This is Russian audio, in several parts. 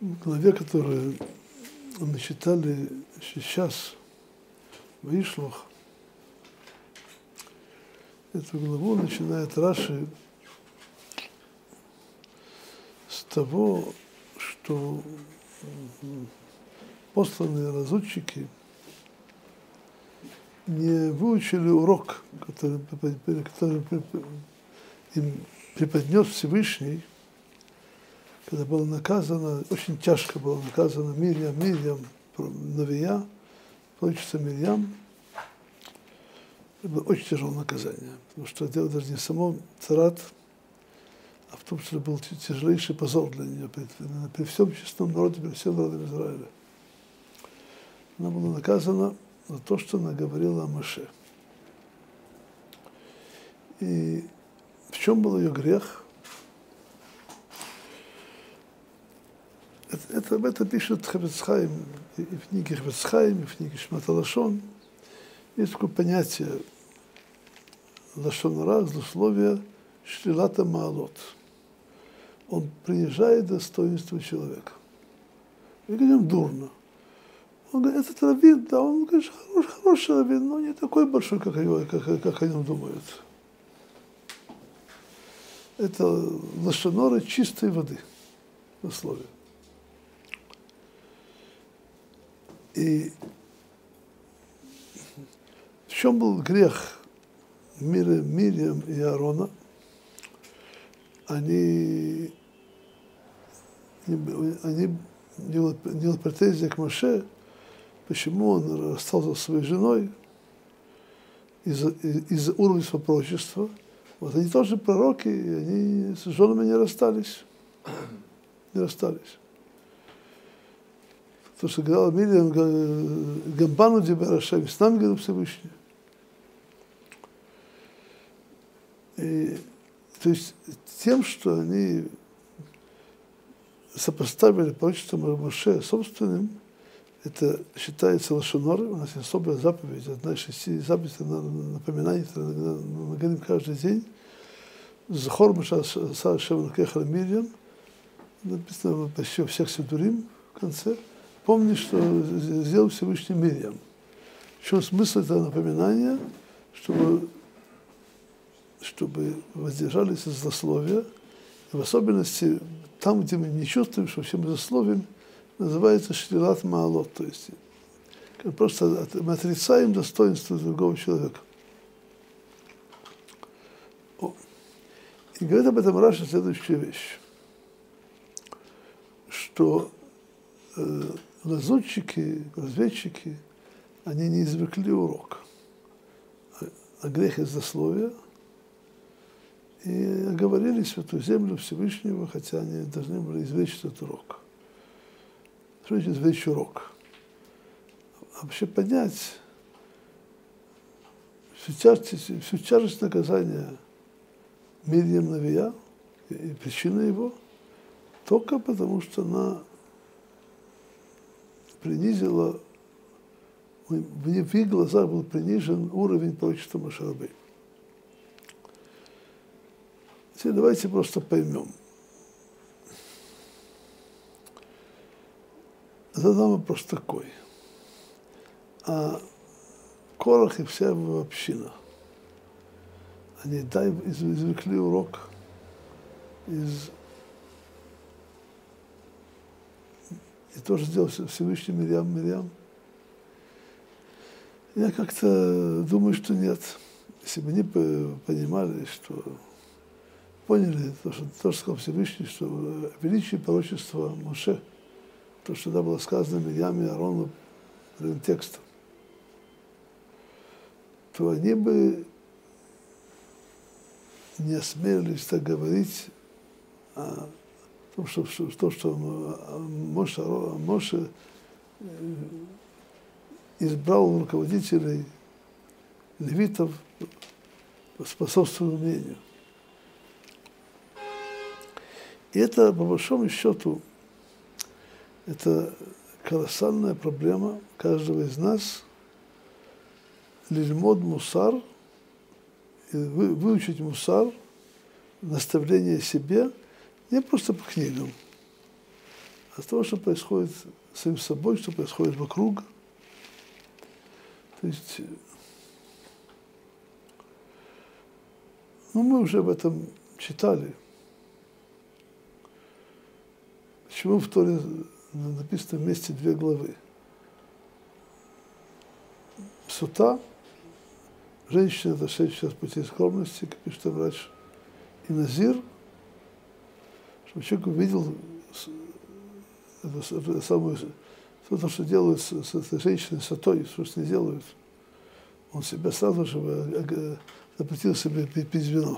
В главе, которую мы читали сейчас, Ваишлах, эту главу начинает Раши с того, что посланные лазутчики не выучили урок, который им преподнес Всевышний, когда было наказано, очень тяжко было наказано Мирьям, Навия, пророчица Мирьям. Это было очень тяжелое наказание, потому что дело даже не в самом царат, а в том, что это был тяжелейший позор для нее при всем честном народе, при всем народе Израиля. Она была наказана за то, что она говорила о Моше. И в чем был ее грех? Это пишет Хафец Хаим, и в книге Хафец Хаим, и в книге Шмат ха-Лашон. Есть такое понятие лашон ара, злословие, шлилата маалот. Он принижает достоинство человека. Мы говорим дурно. Он говорит, этот раввин, да, он, конечно, хороший раввин, но не такой большой, как о нем думают. Это лашон ара чистой воды, злословие. И в чем был грех Мирьям и Аарона? Они делали претензии к Моше, почему он расстался со своей женой из-за уровня своего пророчества. Вот они тоже пророки, и они с женами не расстались. То, что говорил Мирьям, Гамбану Дибарашем, с нами говорил Всевышний. И, то есть тем, что они сопоставили пророчество Моше собственным, это считается лашон ара. У нас есть особая заповедь, одна из 6 заповедей, напоминаний, мы говорим каждый день. Захор Моше аса Ашем элокеха Мирьям, написано почти во всех сидурим в конце. Помни, что сделал Всевышний Мирьям. В чем смысл этого напоминания? Чтобы воздержались от злословия. И в особенности там, где мы не чувствуем, что все мы злословим, называется шлилат маалот. То есть просто мы отрицаем достоинство другого человека. И говорит об этом Раши следующую вещь, что лазутчики, разведчики, они не извлекли урок о грехе злословия и оговорили Святую Землю Всевышнего, хотя они должны были извлечь этот урок. Что значит извлечь урок? А вообще понять всю тяжесть наказания Мирьям Навия и причина его только потому, что она принизила, в их глазах был принижен уровень пророчества Моше Рабейну. Теперь давайте просто поймем. Задам вопрос такой. А Корах и вся его община, они извлекли урок из... И тоже сделал Всевышний Мирьям. Я как-то думаю, что нет. Если бы они понимали, поняли то, что сказал Всевышний, что величие пророчества Моше, то, что тогда было сказано Мирьям и Аарону прямым текстом, то они бы не осмелились так говорить о том, что Моше избрал руководителей левитов по собственному мнению. И это, по большому счету, это колоссальная проблема каждого из нас лильмод мусар, выучить мусар, наставление себе, не просто по книгам, от того, что происходит с самим собой, что происходит вокруг. То есть, ну, мы уже об этом читали. Почему в Торе написано вместе 2 главы? Сута, женщина, дошедшая с пути скромности, как пишет врач, и Назир, чтобы человек увидел это самое, то, что делают с этой женщиной, сутой, что с ней делают. Он себя сразу же запретил себе пить вино.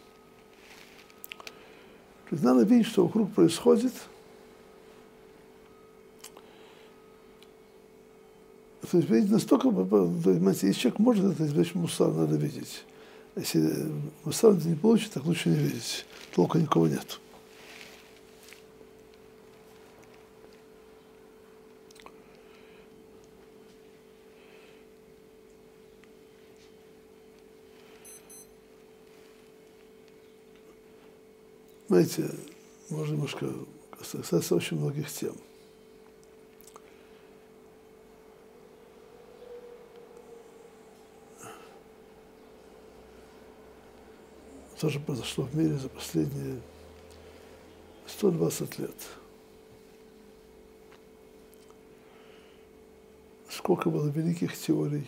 То есть надо видеть, что вокруг происходит. То есть видеть настолько, понимаете, если человек может это извлечь мусар, надо видеть. Если мусар это не получит, так лучше не видеть. Толка никого нет. Знаете, можно немножко касаться очень многих тем. То, что произошло в мире за последние 120 лет. Сколько было великих теорий,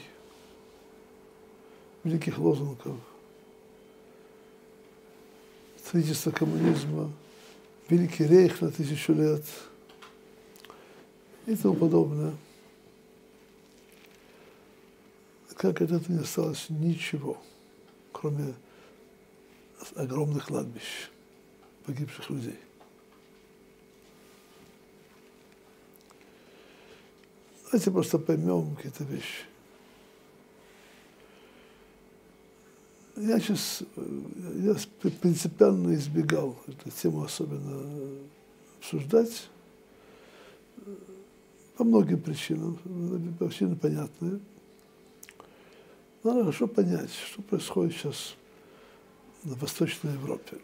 великих лозунгов, строительство коммунизма, великий рейх на 1000 лет и тому подобное. Как от этого не осталось ничего, кроме огромных кладбищ погибших людей. Давайте просто поймем какие-то вещи. Я принципиально избегал эту тему особенно обсуждать по многим причинам, причины понятные. Надо хорошо понять, что происходит сейчас в Восточной Европе.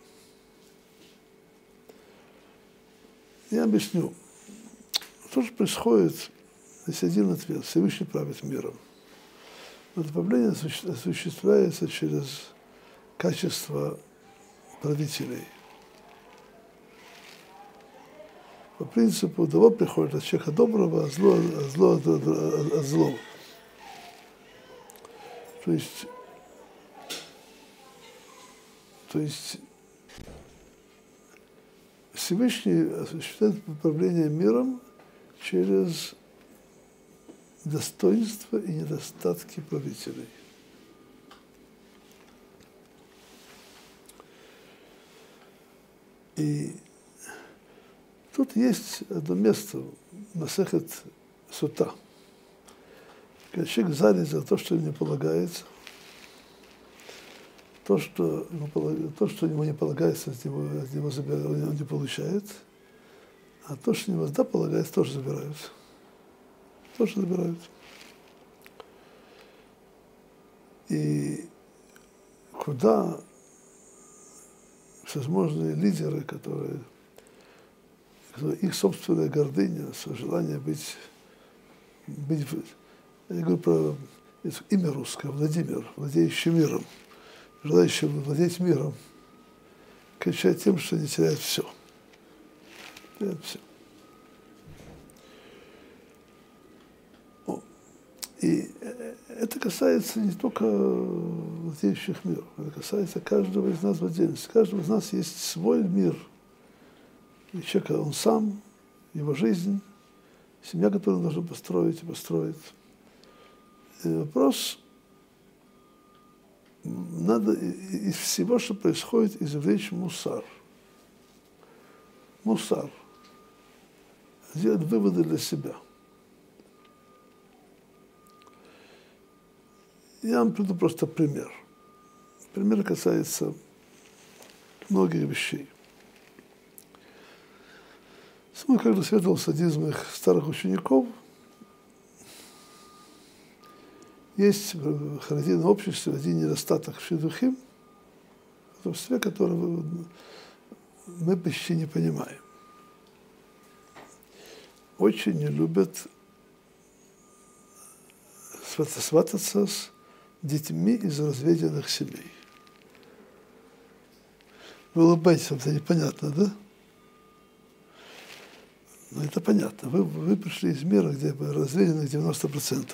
Я объясню. То, что происходит, есть один ответ. Всевышний правит миром. Это правление осуществляется через качество правителей. По принципу, добро приходит от человека доброго, а зло от злого. То есть Всевышний осуществляет управление миром через достоинства и недостатки правителей. И тут есть одно место, Масехет Сута, когда человек занят за то, что ему не полагается, то, что ему не полагается, от него забирают, он не получает, а то, что ему да полагается, тоже забирают. Тоже забирают. И куда всевозможные лидеры, которые их собственная гордыня, желание быть, я говорю про имя русское, Владимир, владеющий миром, желающий владеть миром, кончает тем, что они теряют все. Теряют все. И это касается не только владеющих миром, это касается каждого из нас в отдельности. Каждого из нас есть свой мир. И человек, он сам, его жизнь, семья, которую он должен построить и построить. И вопрос, надо из всего, что происходит, извлечь мусар. Мусар. Сделать выводы для себя. Я вам приведу просто пример. Пример касается многих вещей. Мы когда следовал садизм их старых учеников, есть в характерном обществе один недостаток шидухим, в себе, который мы почти не понимаем. очень не любят свататься с детьми из разведенных семей. Вы улыбаетесь, вам это непонятно, да? Ну, это понятно. Вы пришли из мира, где разведенных 90%.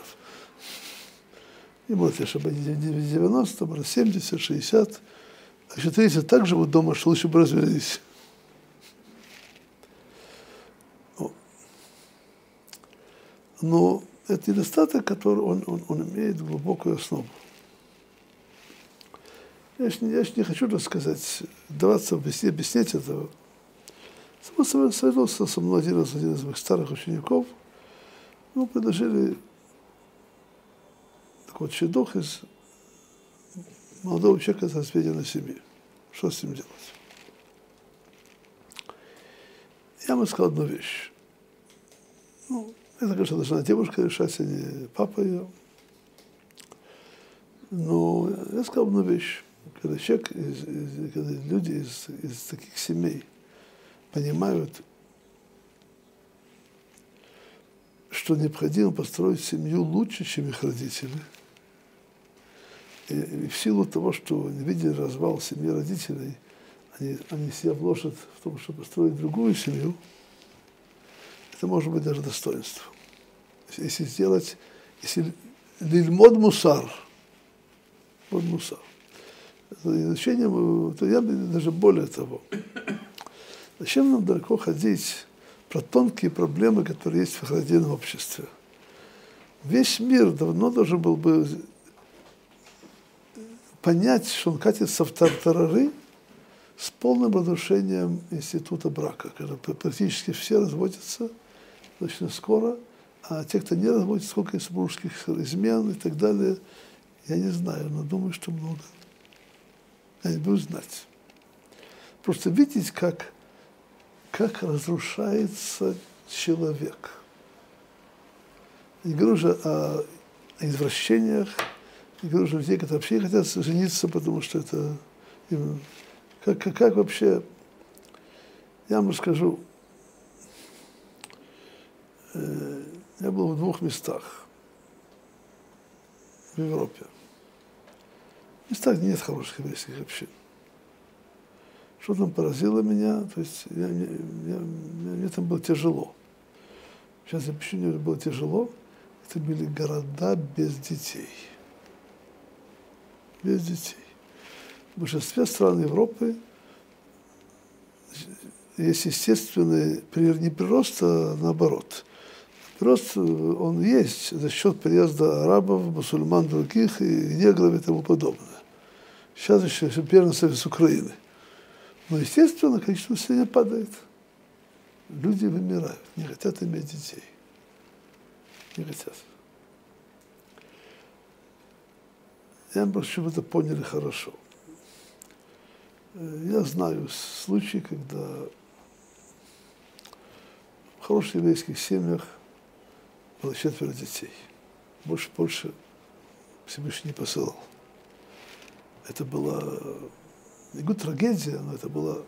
И можете ошибаться 90, может 70, 60. А еще 30 так живут дома, что лучше бы развелись. Но это недостаток, который он имеет глубокую основу. Я ж не хочу, так сказать, даваться объяснять этого. Само собой советовался со мной один из моих старых учеников. Мы предложили такой вот щедох из молодого человека из разведенной семьи. Что с ним делать? Я ему сказал одну вещь. Ну, это, конечно, должна девушка решать, а не папа ее. Но я сказал одну вещь. Когда человек, когда люди из таких семей понимают, что необходимо построить семью лучше, чем их родители, и в силу того, что они видели развал семьи родителей, они себя вложат в том, чтобы построить другую семью, это может быть даже достоинство. Если лильмод мусар, изучением, то я даже более того. Зачем нам далеко ходить про тонкие проблемы, которые есть в христианском обществе? Весь мир давно должен был бы понять, что он катится в тартарары с полным разрушением института брака, когда практически все разводятся достаточно скоро, а те, кто не разводится, сколько есть супружеских измен и так далее, я не знаю, но думаю, что много. Я не буду знать. Просто видеть, как разрушается человек. Не говорю же о извращениях, не говорю же о людей, которые вообще хотят жениться, потому что это... Как вообще... Я вам расскажу. Я был в 2 местах в Европе. В местах, где нет хороших еврейских общин. Что там поразило меня, то есть мне там было тяжело. Сейчас я почему мне было тяжело, это были города без детей. Без детей. В большинстве стран Европы есть естественный не прирост, а наоборот. Прирост он есть за счет приезда арабов, мусульман других и негров и тому подобное. Сейчас еще первенство с Украины. Но, естественно, количество населения падает. Люди вымирают, не хотят иметь детей. Не хотят. Я прошу, чтобы вы это поняли хорошо. Я знаю случаи, когда в хороших еврейских семьях было 4 детей. Больше Всевышний не посылал. Это была не говорю трагедия, но это было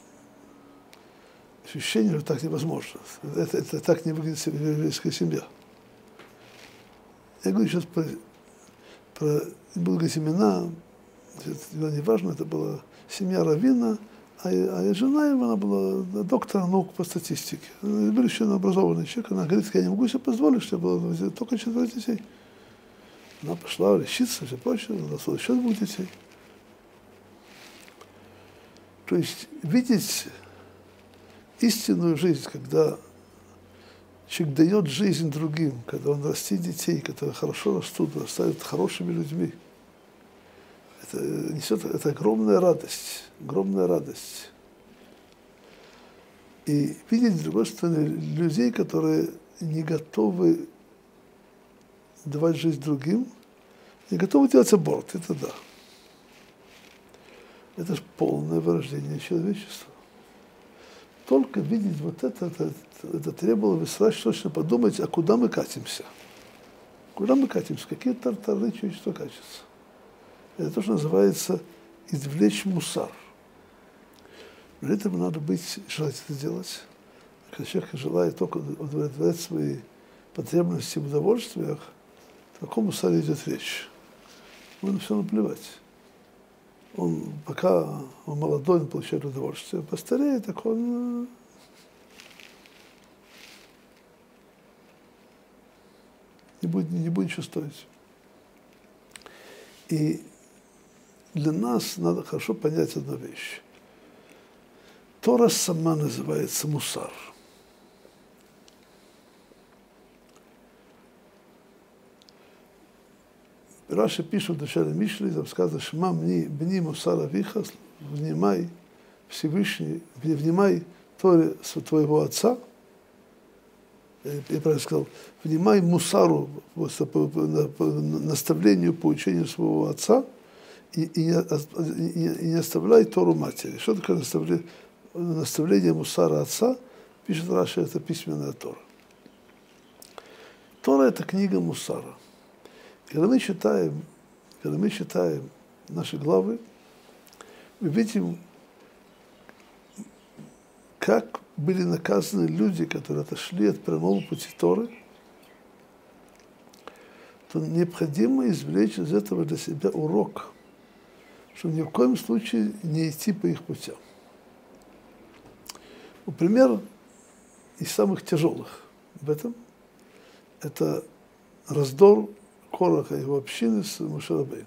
ощущение, что так невозможно. Это так не выглядит еврейская семья. Я говорю сейчас про не буду говорить имена, это не важно, это была семья раввина, а жена его, она была доктор наук по статистике. Был еще образованный человек, она говорит, я не могу себе позволить, что было только 4 детей. Она пошла лечиться, все прочее, у нас еще 2 детей. То есть видеть истинную жизнь, когда человек дает жизнь другим, когда он растит детей, которые хорошо растут, растают хорошими людьми, это несет это огромная радость, огромная радость. И видеть, с другой стороны, людей, которые не готовы давать жизнь другим, не готовы делать аборт, это да. Это же полное вырождение человечества. Только видеть вот это требовало срочно подумать, а куда мы катимся? Куда мы катимся? Какие тартары человечество катится? Это то, что называется извлечь мусар. Для этого надо желать это делать. когда человек желает только удовлетворять свои потребности в удовольствиях, о каком мусаре идет речь? Ему на все наплевать. Он, пока он молодой, он получает удовольствие. Постареет, так он не будет ничего стоить. И для нас надо хорошо понять одну вещь. Тора сама называется мусар. Раши пишет в начале Мишли, там сказано: «Шма бни мусар авиха», внимай Всевышний, внимай Торе твоего отца. Я правильно сказал, внимай мусару, наставлению, поучению своего отца, и не оставляй Тору матери. Что такое наставление мусара отца? Пишет Раши, это письменная Тора. Тора – это книга мусара. Когда мы читаем наши главы, мы видим, как были наказаны люди, которые отошли от прямого пути Торы, то необходимо извлечь из этого для себя урок, что ни в коем случае не идти по их путям. Пример из самых тяжелых в этом – это раздор Кораха и его общины с Моше Рабейну.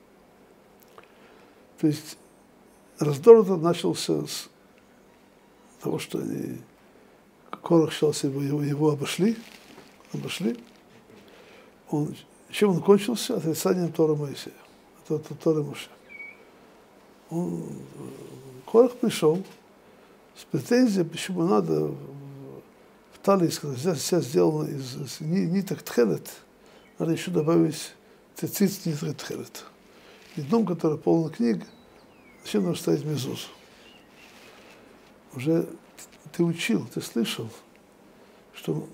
То есть раздор этот начался с того, что Корах считался, его обошли. Чем он кончился? Отрицанием Торы Моисея, Торы Моше. Корах пришел с претензией, почему надо в талии, вся сделана из ниток тхелет, надо еще добавить цицит ниток тхелет. И дном, который полон книг, зачем нужно ставить мезузу? Уже ты учил, ты слышал, что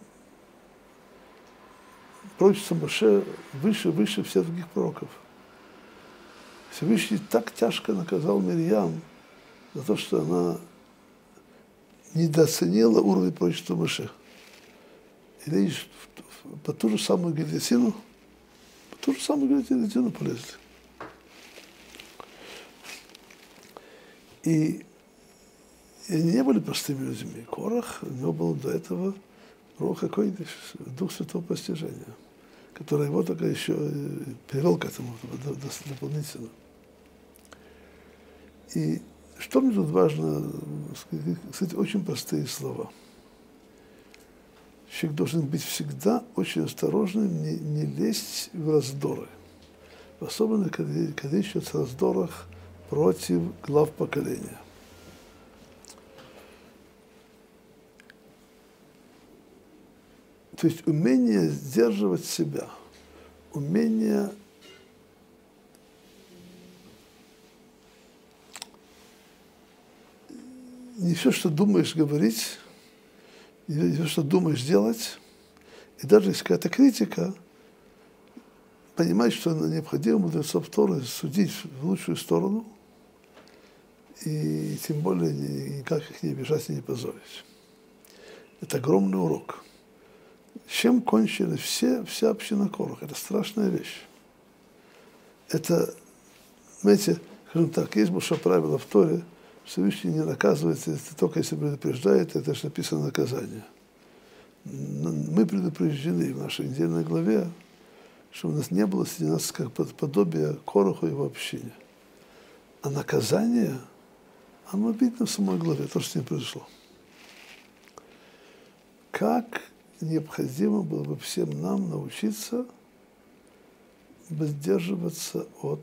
пророчество Моше выше всех других пророков. Всевышний так тяжко наказал Мирьям за то, что она недооценила уровень пророчества Моше. И видишь, по ту же самую гильотину полезли. И они не были простыми людьми. Корах, у него был до этого Руах ха-Койдеш, Дух Святого постижения, который его только еще привел к этому дополнительно. И что мне тут важно, кстати, очень простые слова. Человек должен быть всегда очень осторожным, не лезть в раздоры. Особенно, когда речь идет о раздорах против глав поколения. То есть умение сдерживать себя, умение не все, что думаешь, говорить, не все, что думаешь, делать, и даже если какая-то критика, понимать, что необходимо мудрецов Торы судить в лучшую сторону, и тем более никак их не обижать и не позорить. Это огромный урок. Чем кончили вся община Корах? Это страшная вещь. Это, знаете, скажем так, есть большое правило в Торе, Всевышний не наказывается, только если предупреждает, это же написано наказание. Мы предупреждены в нашей недельной главе, что у нас не было среди нас как подобие Кораху и его общине. А наказание, оно видно в самой главе, то, что с ним произошло. Как необходимо было бы всем нам научиться воздерживаться от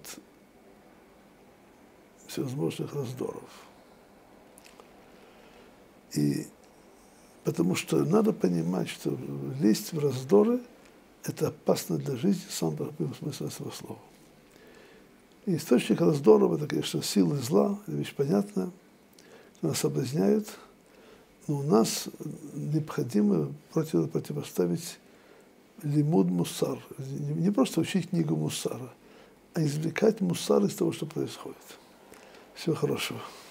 всевозможных раздоров. И потому что надо понимать, что лезть в раздоры – это опасно для жизни в самом прямом смысле этого слова. И источник раздоров – это, конечно, силы зла, это вещь понятная, нас соблазняют, но у нас необходимо противоставить лимуд мусар, не просто учить книгу мусара, а извлекать мусар из того, что происходит. Всего хорошего.